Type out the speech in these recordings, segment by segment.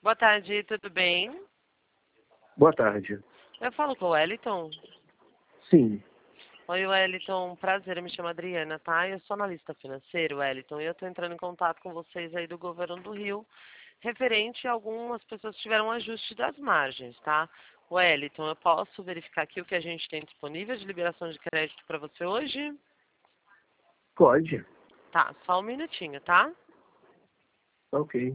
Boa tarde, tudo bem? Boa tarde. Eu falo com o Wellington. Sim. Oi, Wellington. Prazer, eu me chamo Adriana, tá? Eu sou analista financeiro, Wellington, e eu tô entrando em contato com vocês aí do Governo do Rio, referente a algumas pessoas que tiveram um ajuste das margens, tá? Wellington, eu posso verificar aqui o que a gente tem disponível de liberação de crédito para você hoje? Pode. Tá, só um minutinho, tá? Ok.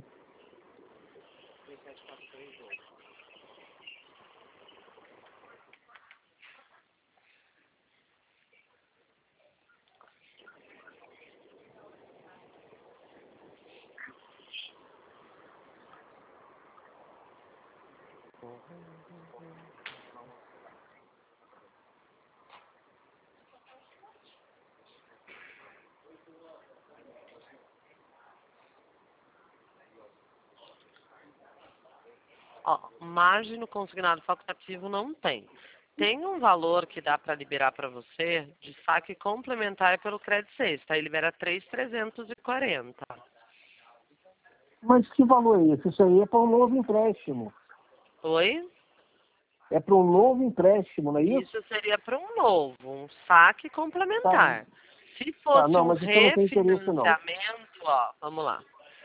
Ó, margem no consignado facultativo não tem. Tem um valor que dá para liberar para você de saque complementar pelo Credit 6, tá? Ele libera 3.340. Mas que valor é esse? Isso aí é para um novo empréstimo. Oi? É para um novo empréstimo, não é isso? Isso seria para um novo, um saque Tá, complementar. Se tá, fosse não, um mas isso eu não tenho interesse não. refinanciamento, ó, vamos lá.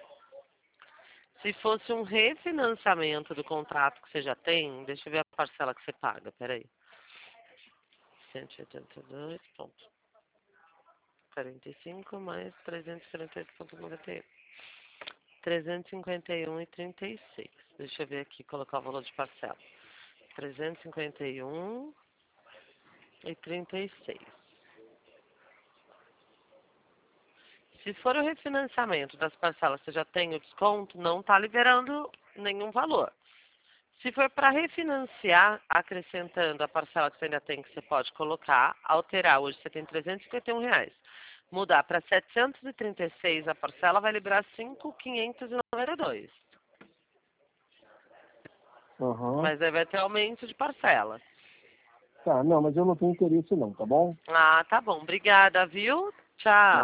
Se fosse um refinanciamento do contrato que você já tem, deixa eu ver a parcela que você paga, peraí. 182,45 mais 348,91. 351,36. Deixa eu ver aqui, colocar o valor de parcela. 351,36. Se for o refinanciamento das parcelas, você já tem o desconto, não está liberando nenhum valor. Se for para refinanciar, acrescentando a parcela que você ainda tem, que você pode colocar, alterar, hoje você tem R$ 351. Mudar para 736 a parcela, vai liberar 5.592. Aham. Mas aí vai ter aumento de parcela. Tá, não, mas eu não tenho interesse não, tá bom? Ah, tá bom. Obrigada, viu? Tchau.